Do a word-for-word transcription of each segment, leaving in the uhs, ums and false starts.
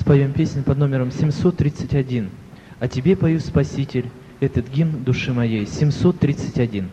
споем песню под номером семьсот тридцать один. «О тебе пою, Спаситель, этот гимн души моей». семьсот тридцать один.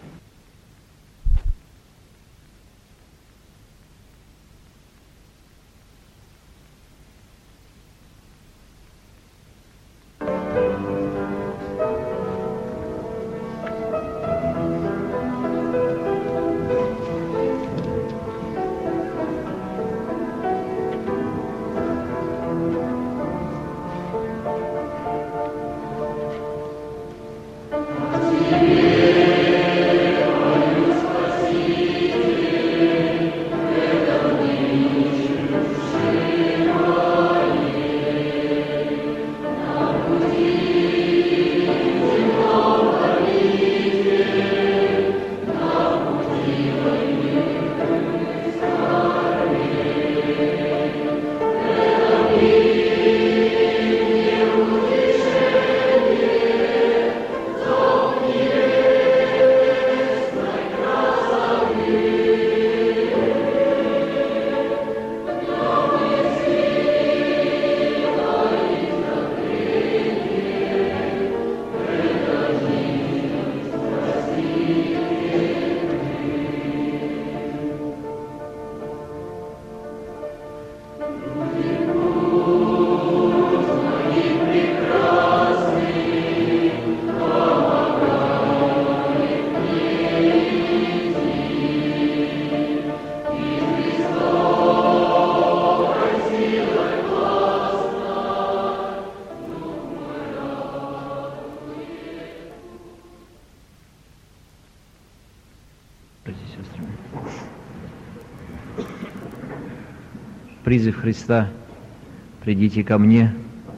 Призыв Христа «Придите ко мне»,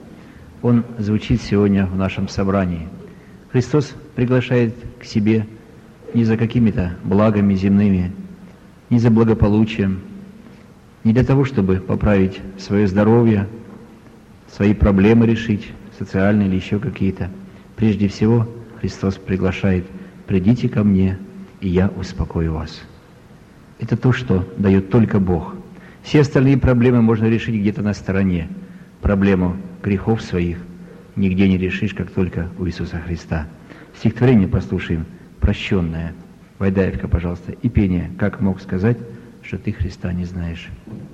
он звучит сегодня в нашем собрании. Христос приглашает к себе не за какими-то благами земными, не за благополучием, не для того, чтобы поправить свое здоровье, свои проблемы решить, социальные или еще какие-то. Прежде всего, Христос приглашает: «Придите ко мне, и я успокою вас». Это то, что дает только Бог. Все остальные проблемы можно решить где-то на стороне. Проблему грехов своих нигде не решишь, как только у Иисуса Христа. Стихотворение послушаем, прощенное. Вайдаевка, пожалуйста, и пение «Как мог сказать, что ты Христа не знаешь».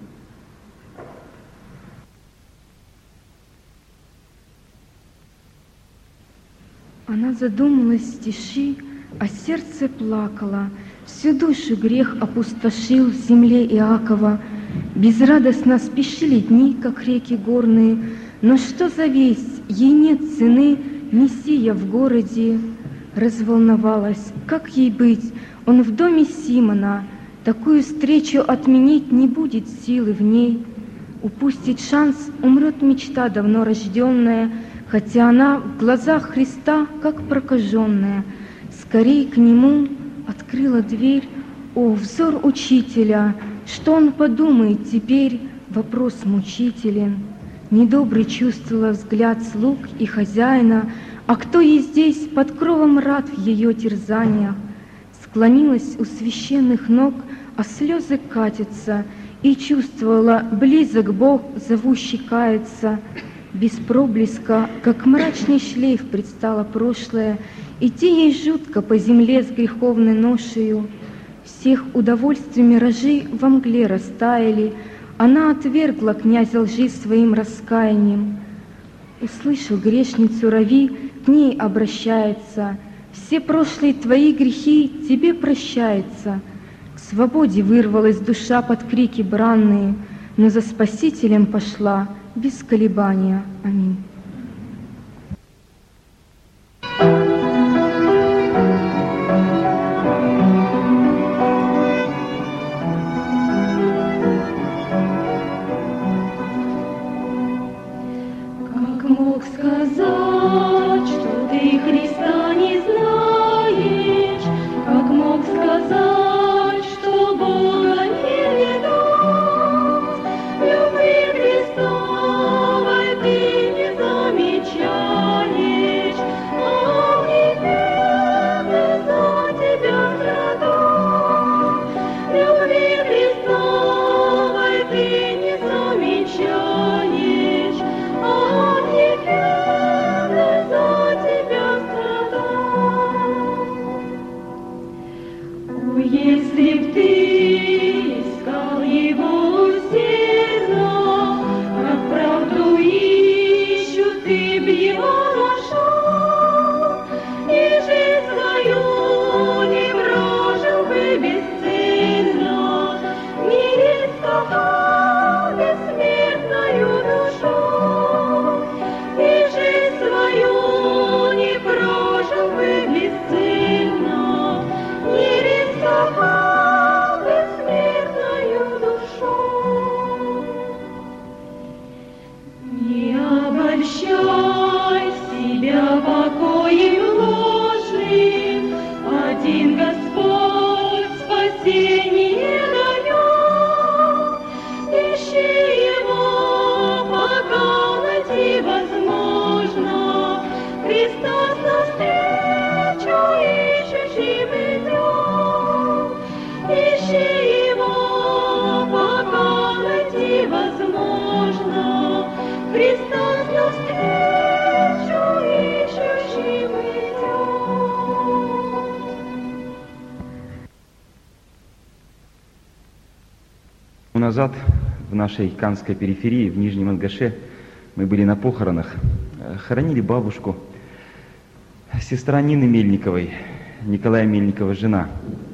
Она задумалась в тиши, а сердце плакало. Всю душу грех опустошил в земле Иакова. Безрадостно спешили дни, как реки горные. Но что за весть? Ей нет цены, Мессия в городе. Разволновалась, как ей быть? Он в доме Симона. Такую встречу отменить не будет силы в ней. Упустить шанс, умрет мечта давно рожденная, хотя она в глазах Христа, как прокаженная. Скорей к Нему открыла дверь. О, взор Учителя! Что он подумает теперь? Вопрос мучителен. Недобрый чувствовала взгляд слуг и хозяина. А кто ей здесь под кровом рад в ее терзаниях? Склонилась у священных ног, а слезы катятся, и чувствовала, близок Бог, зовущий каяться. Без проблеска, как мрачный шлейф, предстало прошлое. Идти ей жутко по земле с греховной ношею. Всех удовольствий миражи во мгле растаяли. Она отвергла князя лжи своим раскаянием. Услышал грешницу Рави, к ней обращается: «Все прошлые твои грехи тебе прощается». К свободе вырвалась душа под крики бранные, но за Спасителем пошла без колебания. Аминь. Мог сказать, что ты Христа не знаешь, как мог сказать, что Бога не видать, любви Христовой ты не знаешь. Назад в нашей Канской периферии, в Нижнем Ангаше, мы были на похоронах. Хоронили бабушку, сестра Нины Мельниковой, Николая Мельникова, жена.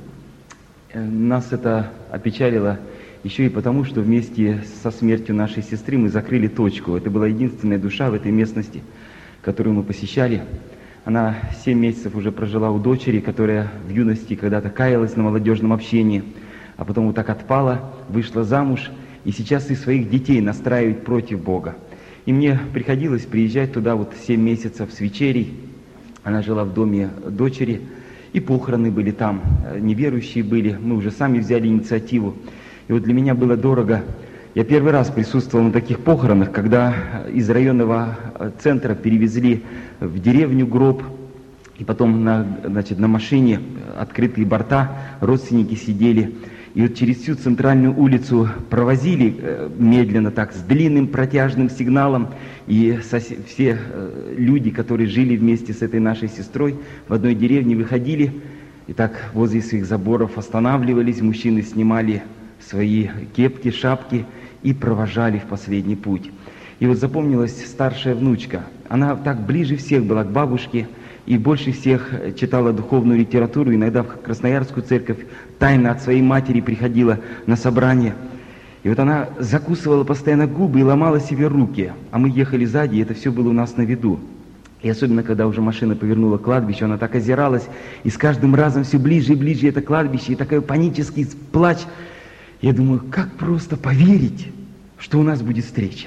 Нас это опечалило еще и потому, что вместе со смертью нашей сестры мы закрыли точку. Это была единственная душа в этой местности, которую мы посещали. Она семь месяцев уже прожила у дочери, которая в юности когда-то каялась на молодежном общении, а потом вот так отпала, вышла замуж, и сейчас и своих детей настраивает против Бога. И мне приходилось приезжать туда вот семь месяцев с вечерей. Она жила в доме дочери, и похороны были там, неверующие были, мы уже сами взяли инициативу. И вот для меня было дорого. Я первый раз присутствовал на таких похоронах, когда из районного центра перевезли в деревню гроб, и потом на, значит, на машине, открытые борта, родственники сидели. И вот через всю центральную улицу провозили э, медленно так, с длинным протяжным сигналом. И сос- все э, люди, которые жили вместе с этой нашей сестрой в одной деревне, выходили. И так возле своих заборов останавливались, мужчины снимали свои кепки, шапки и провожали в последний путь. И вот запомнилась старшая внучка. Она так ближе всех была к бабушке, и больше всех читала духовную литературу, иногда в Красноярскую церковь тайно от своей матери приходила на собрание. И вот она закусывала постоянно губы и ломала себе руки, а мы ехали сзади, и это все было у нас на виду. И особенно, когда уже машина повернула к кладбищу, она так озиралась, и с каждым разом все ближе и ближе это кладбище, и такой панический плач. Я думаю, как просто поверить, что у нас будет встреча.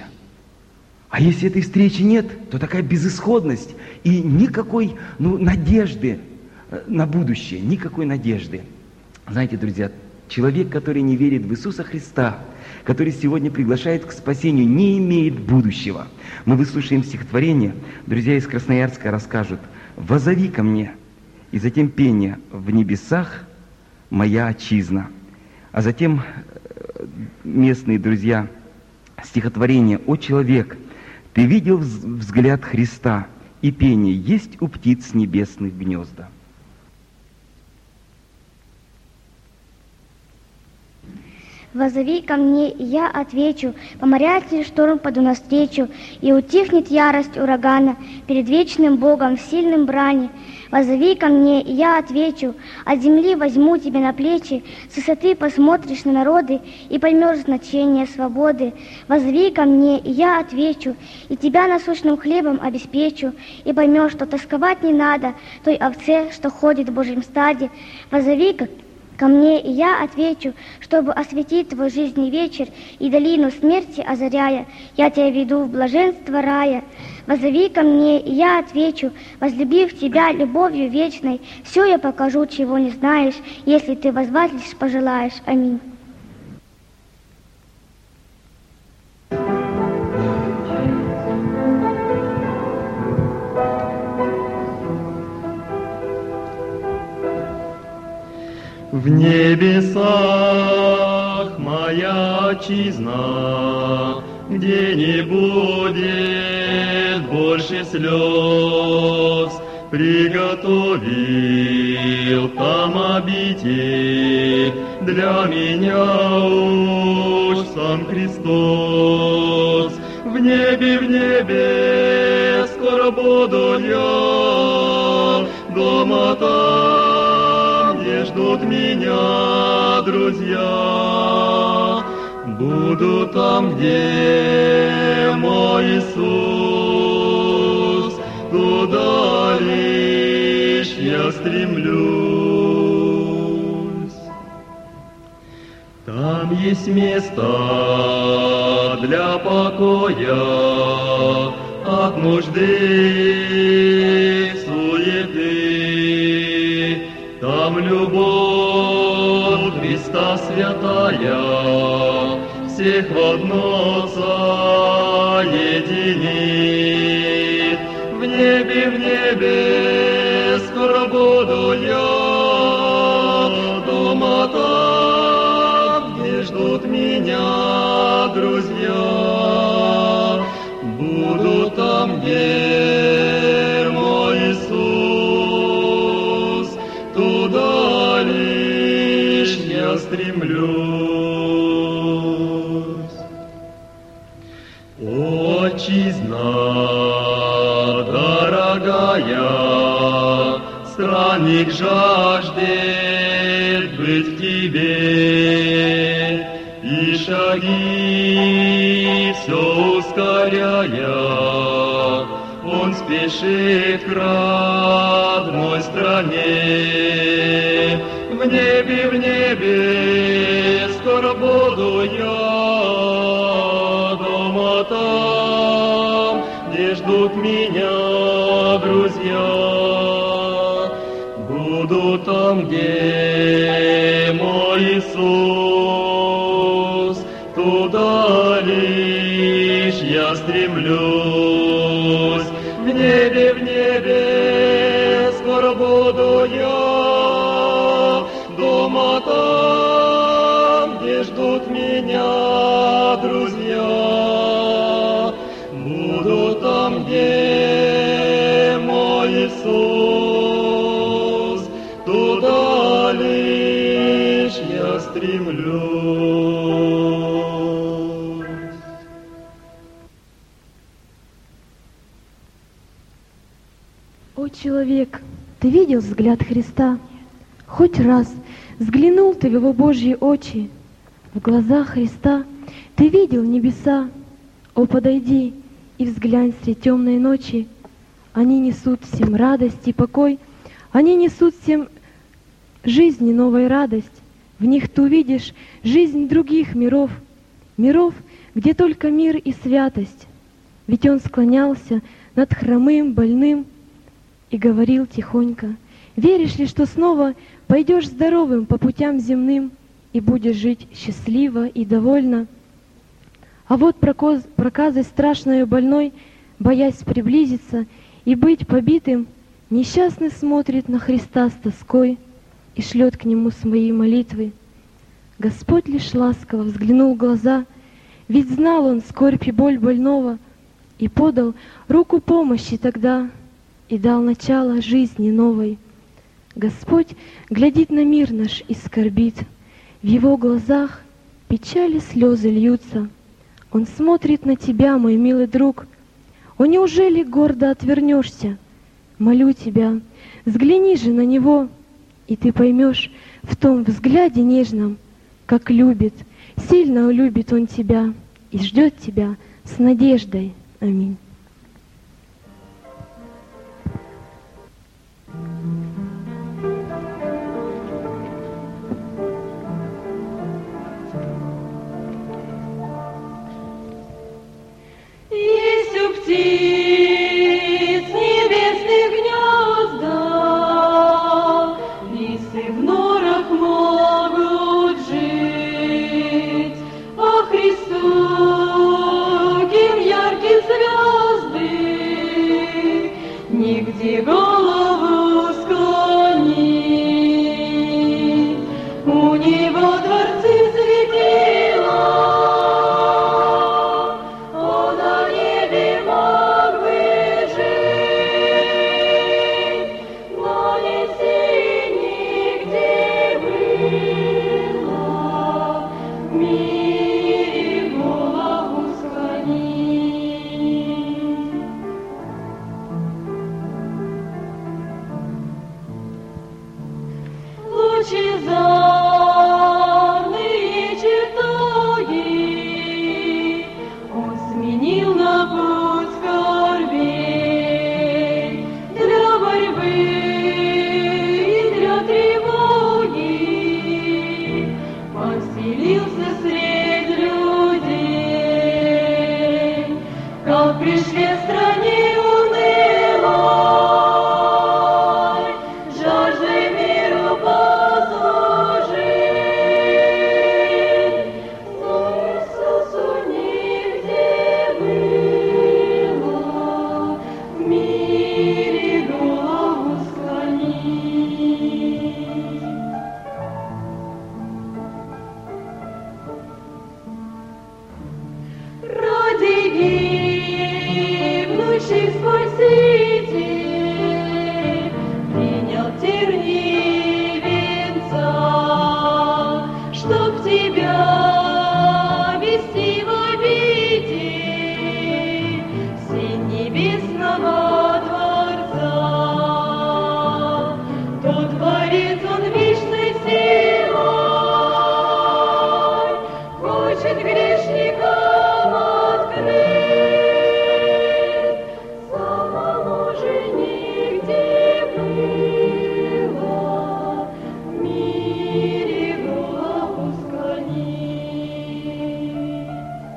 А если этой встречи нет, то такая безысходность и никакой ну, надежды на будущее, никакой надежды. Знаете, друзья, человек, который не верит в Иисуса Христа, который сегодня приглашает к спасению, не имеет будущего. Мы выслушаем стихотворение, друзья из Красноярска расскажут: «Воззови ко мне», и затем пение «В небесах моя отчизна». А затем местные друзья стихотворение «О человек, ты видел взгляд Христа, и пение есть у птиц небесных гнезда». «Воззови ко мне, и я отвечу, поморяет ли шторм поду навстречу, и утихнет ярость урагана перед вечным Богом в сильном брани. Воззови ко мне, и я отвечу, от земли возьму тебя на плечи, с высоты посмотришь на народы и поймешь значение свободы. Воззови ко мне, и я отвечу, и тебя насущным хлебом обеспечу, и поймешь, что тосковать не надо той овце, что ходит в Божьем стаде. Воззови ко Ко мне, и я отвечу, чтобы осветить твой жизненный вечер и долину смерти озаряя, я тебя веду в блаженство рая. Воззови ко мне, и я отвечу, возлюбив тебя любовью вечной, все я покажу, чего не знаешь, если ты воззвать лишь пожелаешь. Аминь. В небесах моя отчизна, где не будет больше слез, приготовил там обитель для меня уж сам Христос. В небе, в небе скоро буду я, дома там, где ждут меня друзья. Буду там, где мой Иисус, туда лишь я стремлюсь. Там есть место для покоя от нужды, суеты. Там любовь Христа святая всех в одно соединит. В небе, в небе скоро буду я, дома там, где ждут меня друзья. Буду там, где мой Иисус, туда лишь я стремлюсь. странник жаждет быть в тебе, и шаги все ускоряя, он спешит к родной стране. В небе, в небе скоро буду я, дома там, где ждут меня друзья. Буду там, где мой Иисус, туда лишь я стремлюсь. В небе, в небе скоро буду я, дома там, где ждут меня друзья. Буду там, где мой Иисус, туда лишь я стремлюсь. О, человек, ты видел взгляд Христа? Хоть раз взглянул ты в Его Божьи очи, в глаза Христа ты видел небеса. О, подойди и взглянь средь темной ночи. Они несут всем радость и покой, они несут всем жизнь и новая радость. В них ты увидишь жизнь других миров, миров, где только мир и святость. Ведь Он склонялся над хромым, больным и говорил тихонько: веришь ли, что снова пойдешь здоровым по путям земным и будешь жить счастливо и довольно? А вот проказой страшной и больной, боясь приблизиться и быть побитым, несчастный смотрит на Христа с тоской и шлет к Нему свои молитвы. Господь лишь ласково взглянул в глаза, ведь знал Он скорбь и боль больного, и подал руку помощи тогда, и дал начало жизни новой. Господь глядит на мир наш и скорбит, в Его глазах печали слезы льются. Он смотрит на тебя, мой милый друг. О, неужели гордо отвернешься? Молю тебя, взгляни же на Него, и ты поймешь в том взгляде нежном, как любит, сильно любит Он тебя и ждет тебя с надеждой. Аминь. Есть у птиц небесных гнезда, лисы в норах могут жить, а Христу кем яркие звезды, нигде голову склонить. У Него дворцы светила, лучезарные чертоги Он сменил на путь скорбей, для борьбы и для тревоги поселился средь людей, как пришли в стране унылой, жаждой миру послужить. Сон Иисусу нигде было, в мире голову склонить. Ради гибнущих Спаситель принял терни венца, чтоб тебя вести в обитель сень небесного Дворца. То будет грешникам открыт. Самому же нигде было в мире голову склонить.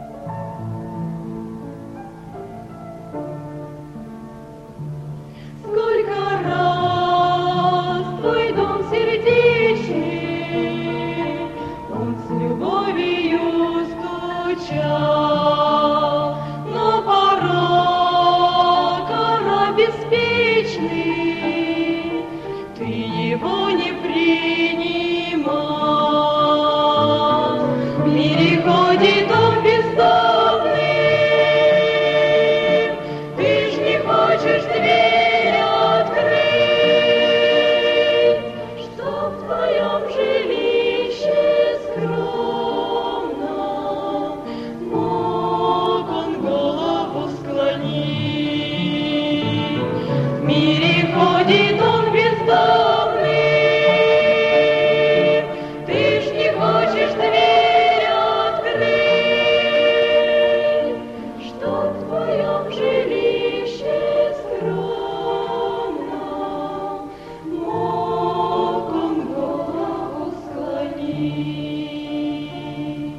Сколько раз твой дом сердечный он с любовью стучал, но порой кора беспечный, ты его не принимал. В мире ходит он бездомный, ты ж не хочешь дверь открыть, чтоб в твоем жилище скромно мог он голову склонить. В мире ходит он бездомный, ты ж не хочешь дверь открыть, чтоб в твоем жилище скромно мог он голову склонить.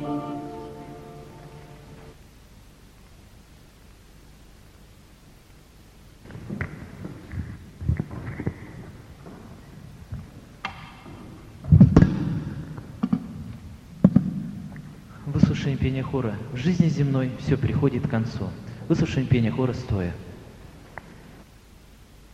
Выслушаем пение хора. В жизни земной все приходит к концу. Выслушаем пение хора стоя.